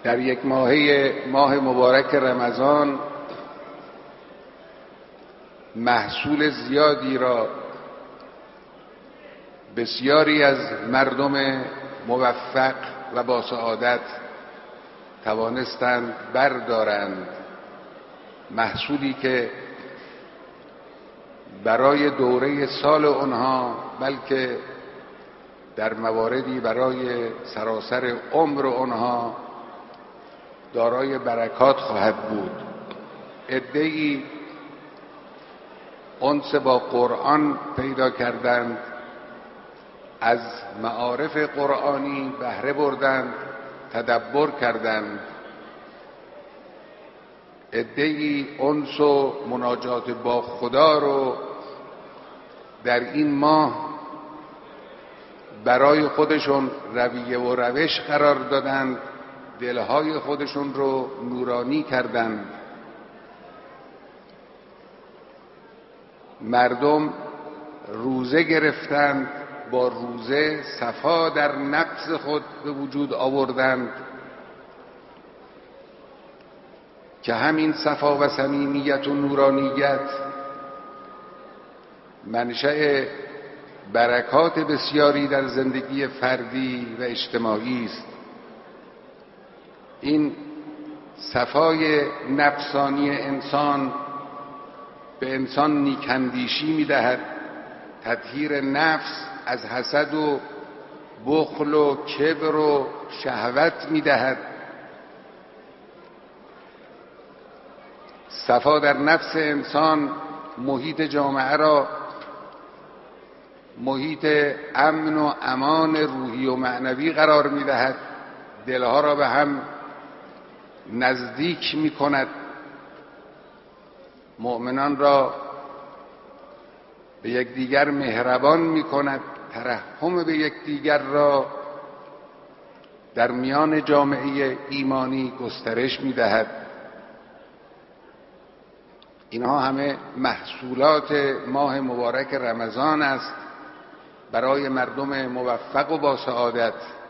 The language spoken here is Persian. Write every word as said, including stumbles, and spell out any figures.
در یک ماهه ماه مبارک رمضان محصول زیادی را بسیاری از مردم موفق و با سعادت توانستند بردارند، محصولی که برای دوره سال آنها بلکه در مواردی برای سراسر عمر آنها دارای برکات خواهد بود. عده‌ای انس با قرآن پیدا کردند، از معارف قرآنی بهره بردند، تدبر کردند. عده‌ای انس و مناجات با خدا رو در این ماه برای خودشون رویه و روش قرار دادند، دلهای خودشون رو نورانی کردند. مردم روزه گرفتند، با روزه صفا در نفس خود به وجود آوردند که همین صفا و صمیمیت و نورانیت منشأ برکات بسیاری در زندگی فردی و اجتماعی است. این صفای نفسانی انسان به انسان نیک‌اندیشی می‌دهد، تطهیر نفس از حسد و بخل و کبر و شهوت می‌دهد. صفا در نفس انسان محیط جامعه را محیط امن و امان روحی و معنوی قرار می‌دهد، دلها را به هم نزدیک می‌کند، مؤمنان را به یکدیگر مهربان می‌کند، ترحم به یکدیگر را در میان جامعه ایمانی گسترش می‌دهد. اینها همه محصولات ماه مبارک رمضان است برای مردم موفق و با سعادت.